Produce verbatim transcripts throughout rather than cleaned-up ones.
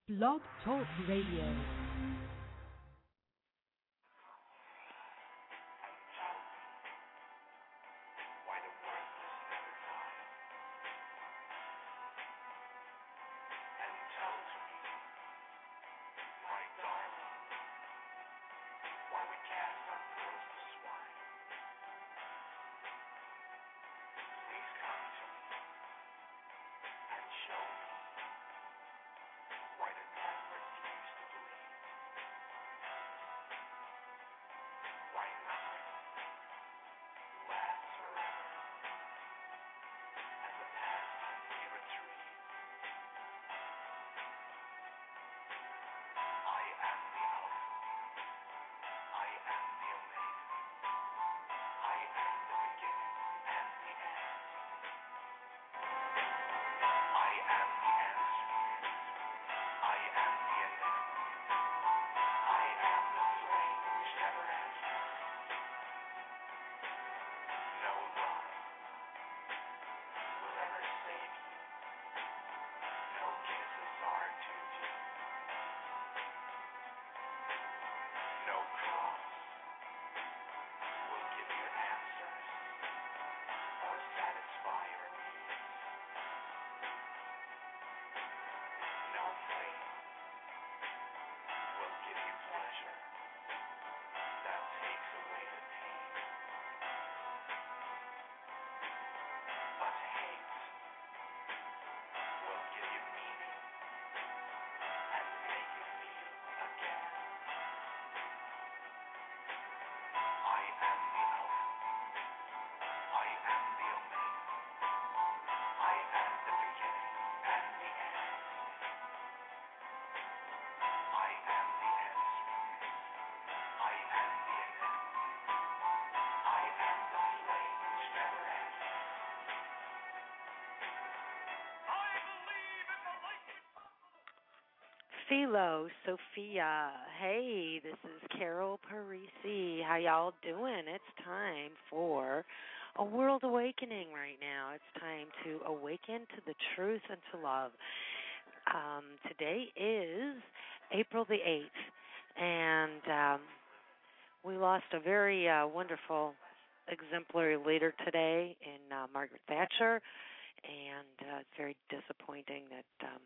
Blog Talk Radio. Philo, Sophia, hey, this is Carol Parisi. How y'all doing? It's time for a world awakening right now. It's time to awaken to the truth and to love. Um, today is April the eighth, and um, we lost a very uh, wonderful, exemplary leader today in uh, Margaret Thatcher, and uh, it's very disappointing that um,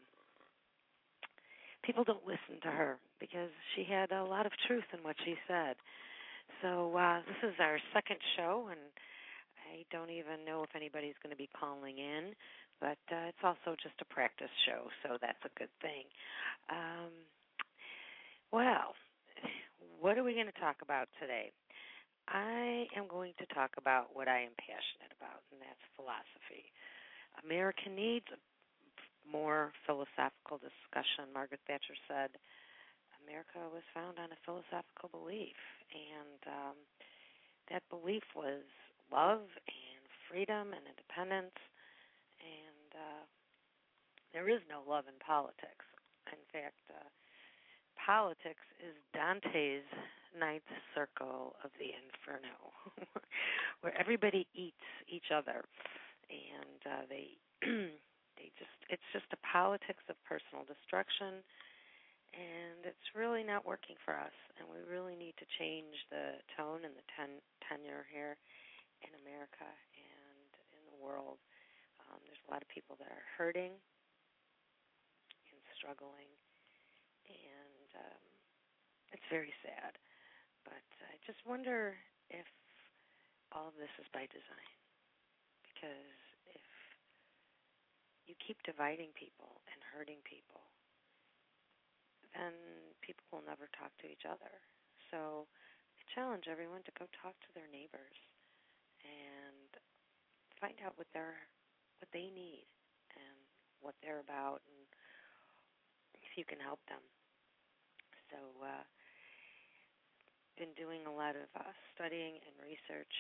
people don't listen to her because she had a lot of truth in what she said. So uh, this is our second show, and I don't even know if anybody's going to be calling in, but uh, it's also just a practice show, so that's a good thing. Um, well, what are we going to talk about today? I am going to talk about what I am passionate about, and that's philosophy. America needs more philosophical discussion. Margaret Thatcher said America was founded on a philosophical belief, and um, that belief was love and freedom and independence, and uh, there is no love in politics. In fact, uh, politics is Dante's ninth circle of the inferno, where everybody eats each other, and uh, they They just it's just a politics of personal destruction, and it's really not working for us, and we really need to change the tone and the ten, tenure here in America and in the world. Um, there's a lot of people that are hurting and struggling, and um, it's very sad. But I just wonder if all of this is by design, because if you keep dividing people and hurting people, then people will never talk to each other. So I challenge everyone to go talk to their neighbors and find out what they're what they need and what they're about, and if you can help them. So uh been doing a lot of uh, studying and research,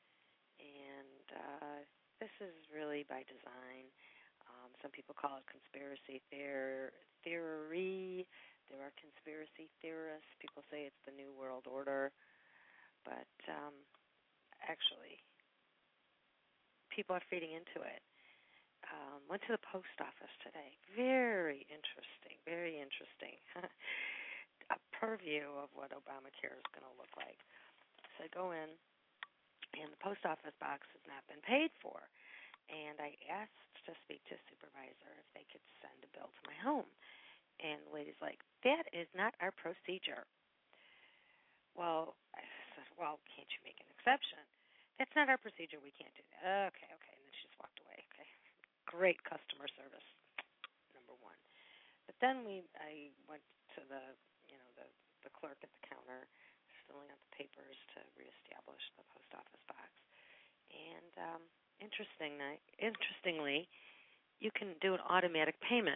and uh, this is really by design. Um, some people call it conspiracy theor- theory. There are conspiracy theorists. People say it's the New World Order. But um, actually, people are feeding into it. um, went to the post office today. Very interesting, very interesting. A purview of what Obamacare is going to look like. So I go in, and the post office box has not been paid for. And I asked to speak to a supervisor if they could send a bill to my home. And the lady's like, that is not our procedure. Well, I said, well, can't you make an exception? That's not our procedure. We can't do that. Okay, okay. And then she just walked away. Okay. Great customer service, number one. But then we, I went to the, you know, the, the clerk at the counter, filling out the papers to reestablish the post office box. And um, interesting, interestingly, you can do an automatic payment.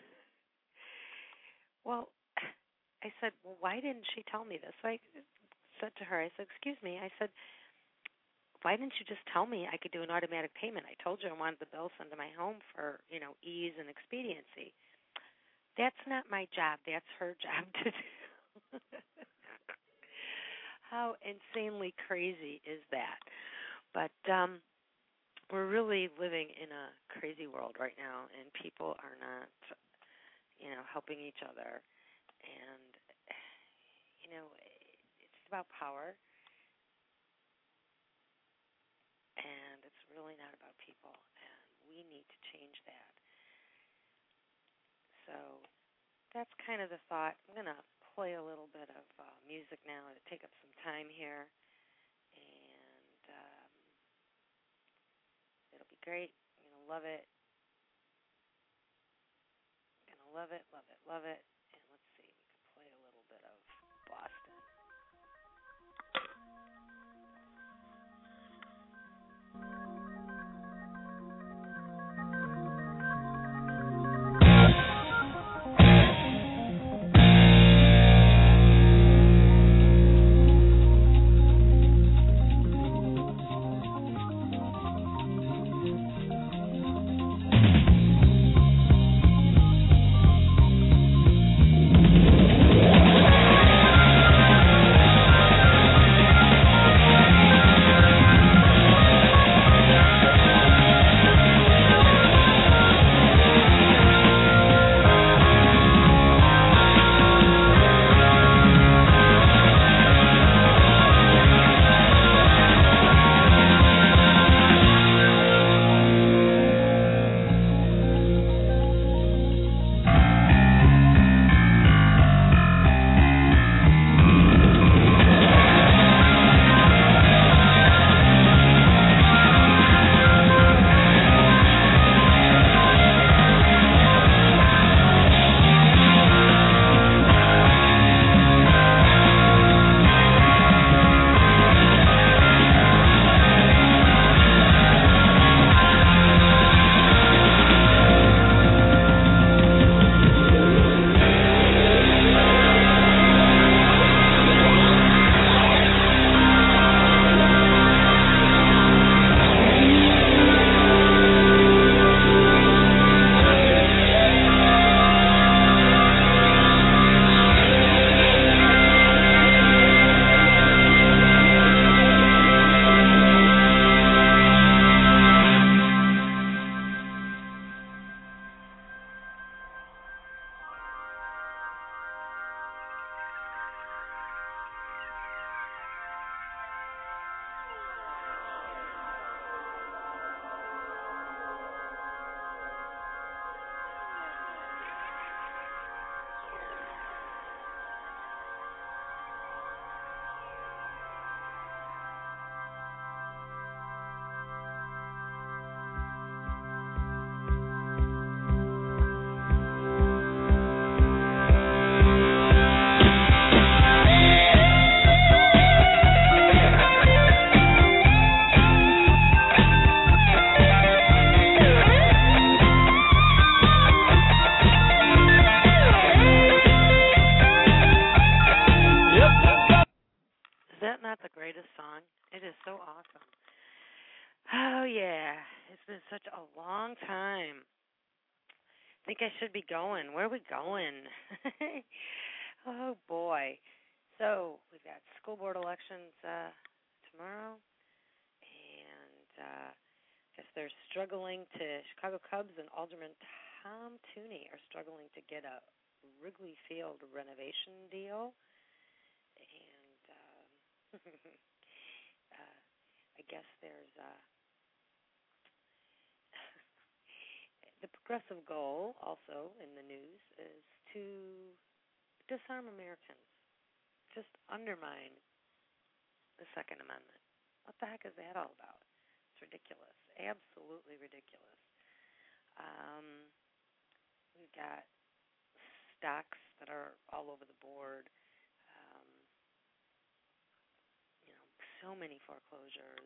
Well, I said, well, why didn't she tell me this? So I said to her, I said, excuse me, I said, why didn't you just tell me I could do an automatic payment? I told you I wanted the bill sent to my home for, you know, ease and expediency. That's not my job. That's her job to do. How insanely crazy is that? But um, we're really living in a crazy world right now, and people are not, you know, helping each other. And, you know, it's about power, and it's really not about people, and we need to change that. So that's kind of the thought. I'm going to play a little bit of uh, music now to take up some time here, and um, it'll be great. You're going to love it. You're going to love it, love it, love it. And let's see, we can play a little bit of Boston. The greatest song. It is so awesome. Oh, yeah. It's been such a long time. I think I should be going. Where are we going? Oh, boy. So we've got school board elections uh, tomorrow, and uh, If they're struggling to, Chicago Cubs and Alderman Tom Tooney are struggling to get a Wrigley Field renovation deal, and um, uh, I guess there's uh, the progressive goal also in the news is to disarm Americans, just undermine the Second Amendment. What the heck is that all about? It's ridiculous, absolutely ridiculous. Um, we've got stocks that are all over the board. Um, you know, so many foreclosures.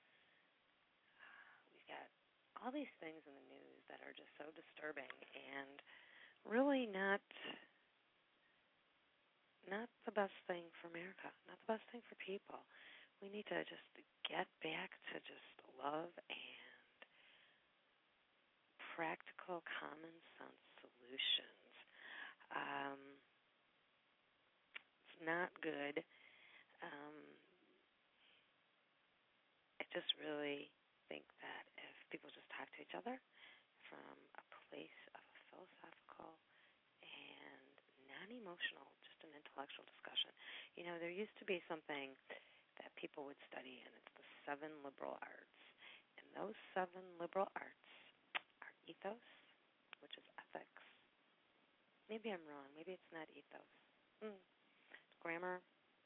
We've got all these things in the news that are just so disturbing and really not not the best thing for America, not the best thing for people. We need to just get back to just love and practical, common sense solutions. Um, it's not good. Um, I just really think that if people just talk to each other from a place of a philosophical and non-emotional, just an intellectual discussion. You know, there used to be something that people would study, and it's the seven liberal arts. And those seven liberal arts are ethos, which is ethics. Maybe I'm wrong. Maybe it's not ethos. Mm. Grammar,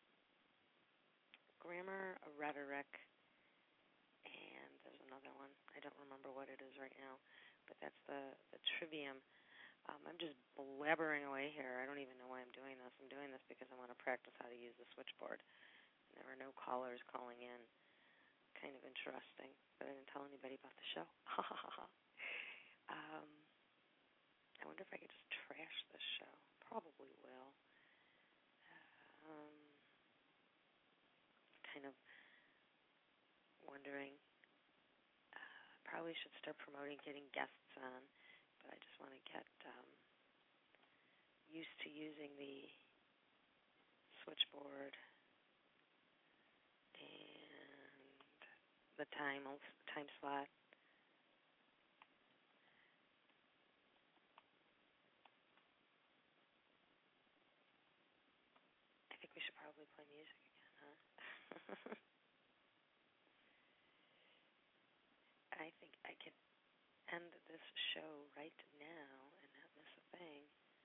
grammar, rhetoric, and there's another one. I don't remember what it is right now, but that's the, the trivium. Um, I'm just blabbering away here. I don't even know why I'm doing this. I'm doing this because I want to practice how to use the switchboard. And there were no callers calling in. Kind of interesting, but I didn't tell anybody about the show. um, I wonder if I could just trash this show. Probably will. Um, kind of wondering. Uh, probably should start promoting getting guests on, but I just want to get um, used to using the switchboard and the time time slot. I think we should probably play music again, huh? I think I could end this show right now and not miss a thing.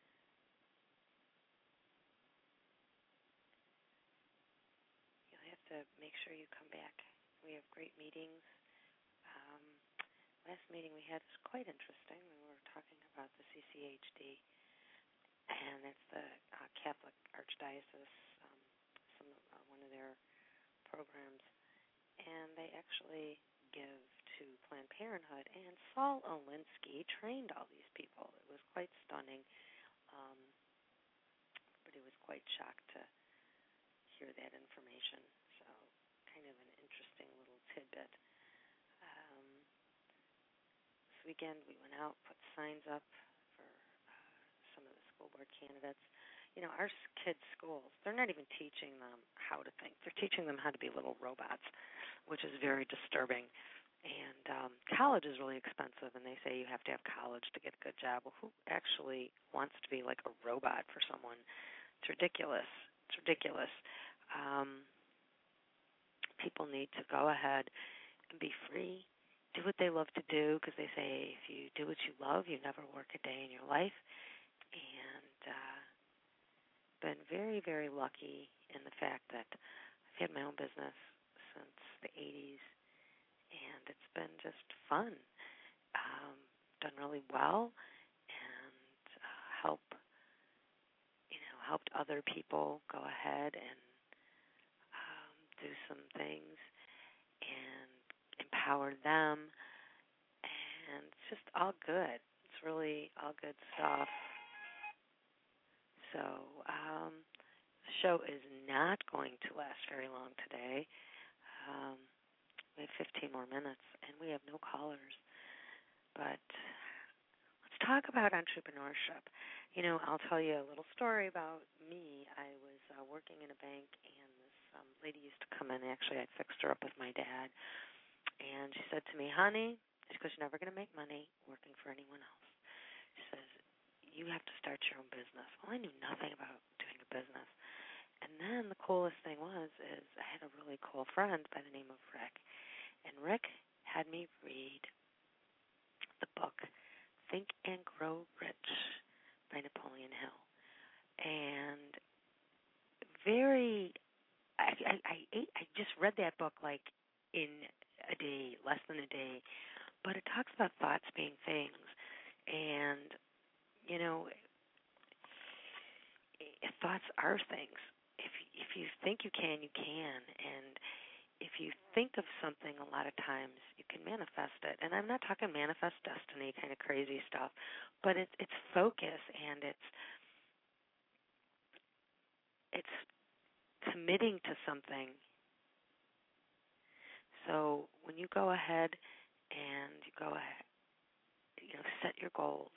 You'll have to make sure you come back. We have great meetings. Um, last meeting we had was quite interesting. We were talking about the C C H D, and it's the uh, Catholic Archdiocese, um, some uh, one of their programs, and they actually give to Planned Parenthood. And Saul Alinsky trained all these people. It was quite stunning, um, but he was quite shocked to hear that information. So kind of an interesting little tidbit. Um, this weekend we went out, put signs up for uh, some of the school board candidates. You know, our kids' schools, they're not even teaching them how to think. They're teaching them how to be little robots, which is very disturbing. And um, college is really expensive, and they say you have to have college to get a good job. Well, who actually wants to be like a robot for someone? It's ridiculous. It's ridiculous. Um, people need to go ahead and be free, do what they love to do, because they say if you do what you love, you never work a day in your life. And uh, been very, very lucky in the fact that I've had my own business since the eighties, and it's been just fun. Um, done really well, and uh, help, you know, helped other people go ahead and um, do some things and empower them, and it's just all good. It's really all good stuff. So um, the show is not going to last very long today. Um, we have fifteen more minutes, and we have no callers. But let's talk about entrepreneurship. You know, I'll tell you a little story about me. I was uh, working in a bank, and this um, lady used to come in. Actually, I fixed her up with my dad. And she said to me, honey, she goes, you're never going to make money working for anyone else. She says, you have to start your own business. Well, I knew nothing about doing a business. And then the coolest thing was is I had a really cool friend by the name of Rick. And Rick had me read the book Think and Grow Rich by Napoleon Hill. And very, I, I, I, I just read that book like in a day, less than a day. But it talks about thoughts being things. And, you know, thoughts are things. If if you think you can, you can. And if you think of something a lot of times, you can manifest it. And I'm not talking manifest destiny kind of crazy stuff, but it's it's focus and it's it's committing to something. So when you go ahead and you go ahead, you know, set your goals,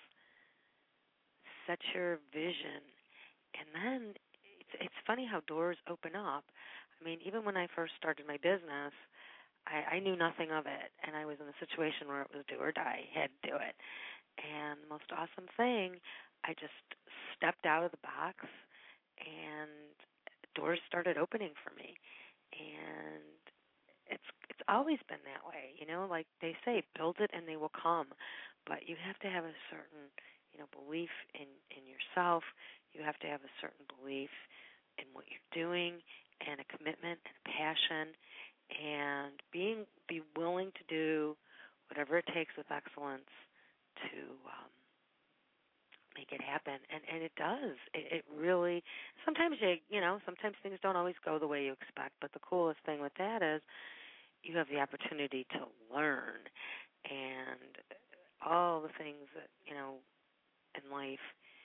set your vision, and then it's it's funny how doors open up. I mean, even when I first started my business, I, I knew nothing of it, and I was in a situation where it was do or die. I had to do it. And the most awesome thing, I just stepped out of the box, and doors started opening for me. And it's it's always been that way, you know. Like they say, build it and they will come. But you have to have a certain, you know, belief in in yourself. You have to have a certain belief in what you're doing, and a commitment and a passion, and being be willing to do whatever it takes with excellence to um, make it happen. And and it does. It, it really. Sometimes you you know sometimes things don't always go the way you expect. But the coolest thing with that is you have the opportunity to learn, and all the things that you know in life.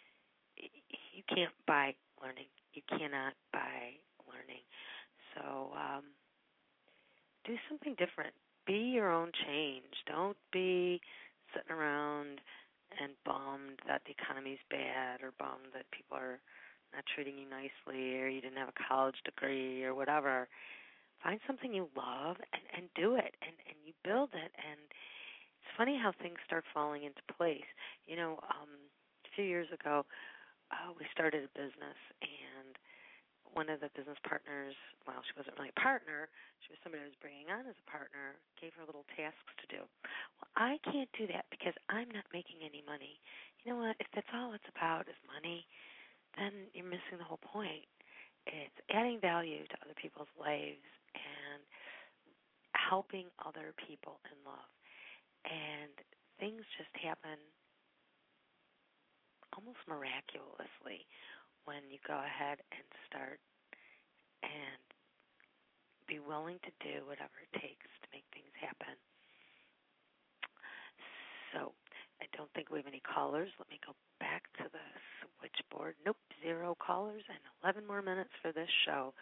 You can't buy learning. You cannot buy learning. So um, do something different. Be your own change. Don't be sitting around and bummed that the economy's bad or bummed that people are not treating you nicely or you didn't have a college degree or whatever. Find something you love and, and do it, and, and you build it. And it's funny how things start falling into place. You know, um, a few years ago, Uh, we started a business, and one of the business partners, well, she wasn't really a partner, she was somebody I was bringing on as a partner, gave her little tasks to do. Well, I can't do that because I'm not making any money. You know what? If that's all it's about is money, then you're missing the whole point. It's adding value to other people's lives and helping other people in love. And things just happen almost miraculously when you go ahead and start and be willing to do whatever it takes to make things happen. So I don't think we have any callers. Let me go back to the switchboard. Nope, zero callers and eleven more minutes for this show.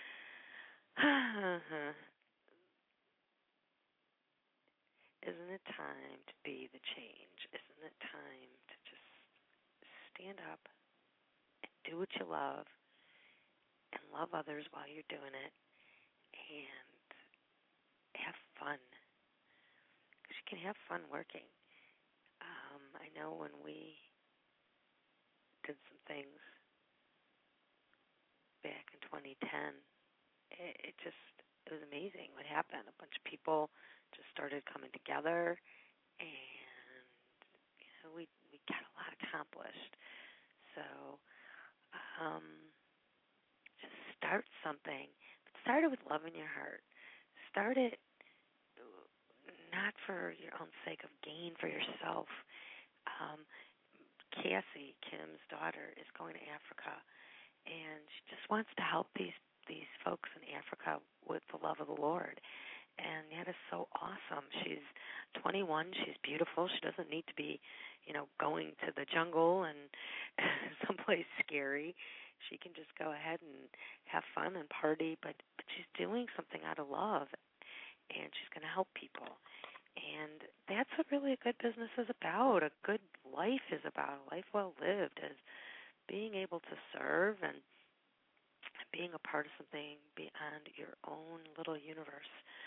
Isn't it time to be the change? Isn't it time to just stand up and do what you love and love others while you're doing it and have fun? Because you can have fun working. Um, I know when we did some things back in twenty ten, it, it just, it was amazing what happened. A bunch of people just started coming together, and, you know, we, we got a lot accomplished. So, um, just start something. But start it with love in your heart. Start it not for your own sake of gain for yourself. Um, Cassie, Kim's daughter, is going to Africa, and she just wants to help these these folks in Africa with the love of the Lord. And that is so awesome. She's twenty-one. She's beautiful. She doesn't need to be, you know, going to the jungle and someplace scary. She can just go ahead and have fun and party, but, but she's doing something out of love, and she's going to help people. And that's what really a good business is about. A good life is about. A life well lived is being able to serve and being a part of something beyond your own little universe.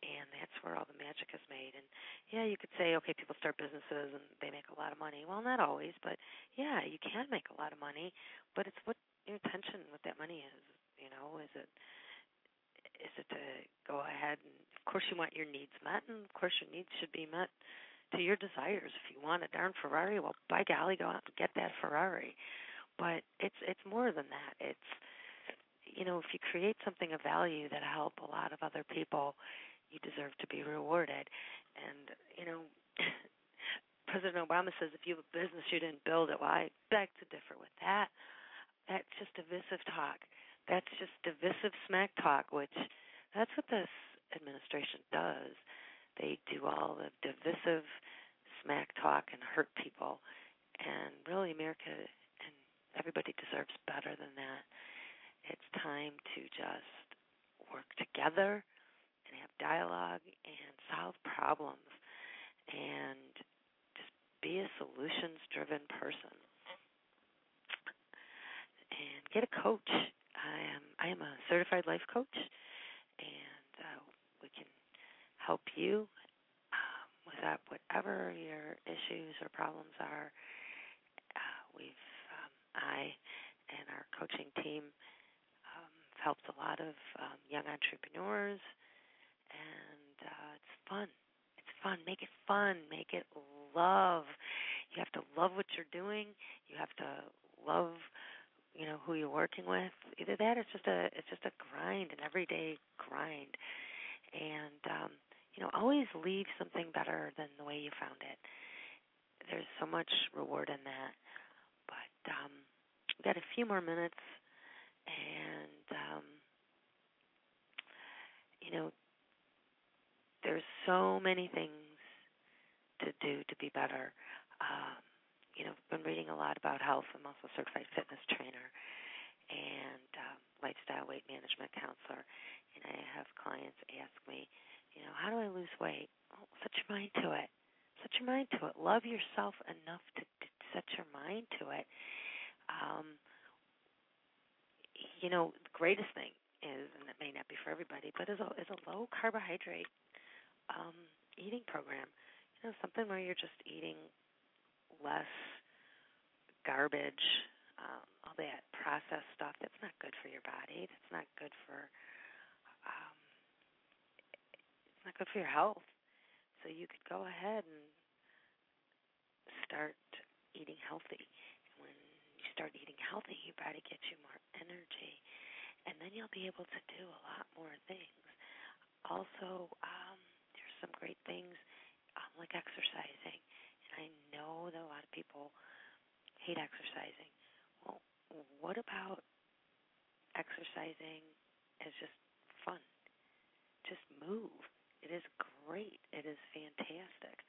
And that's where all the magic is made. And yeah, you could say, okay, people start businesses and they make a lot of money. Well, not always, but yeah, you can make a lot of money. But it's what your intention with that money is. You know, is it is it to go ahead and, of course, you want your needs met, and of course, your needs should be met to your desires. If you want a darn Ferrari, well, by golly, go out and get that Ferrari. But it's it's more than that. It's, you know, if you create something of value that help a lot of other people, you deserve to be rewarded. And, you know, President Obama says if you have a business, you didn't build it. Well, I beg to differ with that. That's just divisive talk. That's just divisive smack talk, which that's what this administration does. They do all the divisive smack talk and hurt people. And really, America and everybody deserves better than that. It's time to just work together and have dialogue and solve problems and just be a solutions-driven person. And get a coach. I am I am a certified life coach, and uh, we can help you um, with that, whatever your issues or problems are. Uh, we've um, I and our coaching team um, helped a lot of um, young entrepreneurs, and uh, it's fun. It's fun. Make it fun. Make it love. You have to love what you're doing. You have to love, you know, who you're working with. Either that, or it's just a it's just a grind, an everyday grind. And um, you know, always leave something better than the way you found it. There's so much reward in that. But um, we've got a few more minutes, and um, you know, there's so many things to do to be better. Um, you know, I've been reading a lot about health. I'm also a certified fitness trainer and um, lifestyle weight management counselor. And I have clients ask me, you know, how do I lose weight? Well, set your mind to it. Set your mind to it. Love yourself enough to, to set your mind to it. Um, you know, the greatest thing is, and it may not be for everybody, but is a, is a low carbohydrate um, eating program. You know, something where you're just eating less garbage, um, all that processed stuff. That's not good for your body. That's not good for um, it's not good for your health. So you could go ahead and start eating healthy. When you start eating healthy, your body gets you more energy, and then you'll be able to do a lot more things. Also, um, there's some great things um, like exercising. And I know that a lot of people hate exercising. Well, what about exercising as just fun? Just move. It is great. It is fantastic.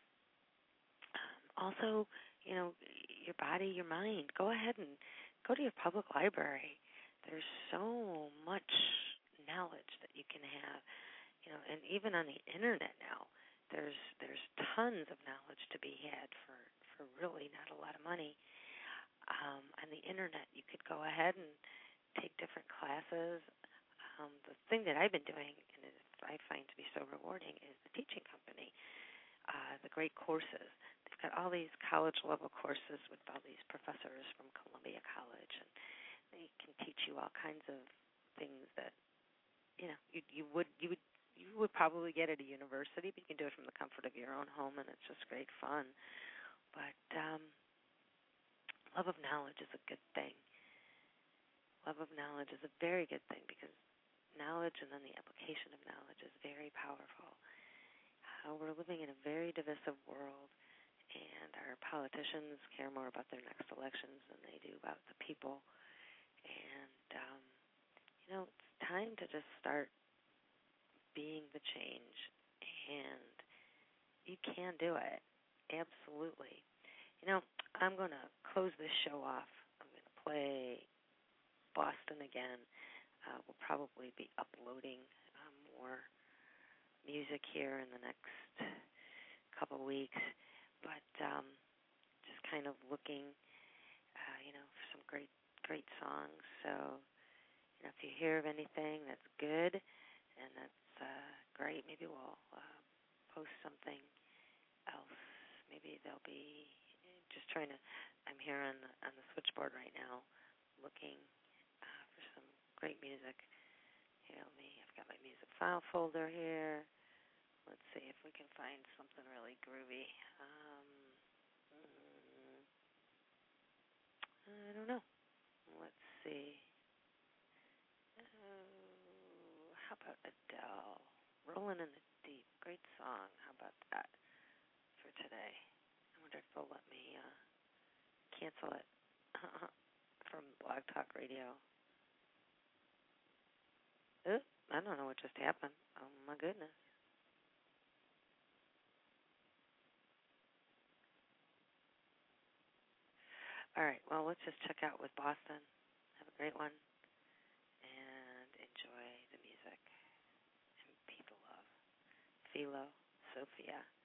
Um, also, you know, your body, your mind. Go ahead and go to your public library. There's so much knowledge that you can have, you know, and even on the internet now, there's there's tons of knowledge to be had for, for really not a lot of money. Um, on the internet, you could go ahead and take different classes. Um, the thing that I've been doing, and it, I find to be so rewarding, is the teaching company, uh, the great courses. They've got all these college-level courses with all these professors from Columbia College, and they can teach you all kinds of things that, you know, you, you would you would you would probably get at a university, but you can do it from the comfort of your own home, and it's just great fun. But um, love of knowledge is a good thing. Love of knowledge is a very good thing because knowledge and then the application of knowledge is very powerful. Uh, we're living in a very divisive world, and our politicians care more about their next elections than they do about the people. And, um, you know, it's time to just start being the change, and you can do it. Absolutely. You know, I'm going to close this show off. I'm going to play Boston again. Uh, we'll probably be uploading um, more music here in the next couple of weeks, but um, just kind of looking, uh, you know, for some great, great songs. So, you know, if you hear of anything that's good and that's uh, great. Maybe we'll uh, post something else. Maybe there'll be just trying to. I'm here on the, on the switchboard right now, looking uh, for some great music. Here, let me. I've got my music file folder here. Let's see if we can find something really groovy. Um, mm, I don't know. Let's see. Oh, how about Adele? Rolling in the Deep. Great song. How about that for today? I wonder if they'll let me uh, cancel it from Blog Talk Radio. Oop, I don't know what just happened. Oh, my goodness. All right, well, let's just check out with Boston. Have a great one, and enjoy the music. And people love Philo, Sophia.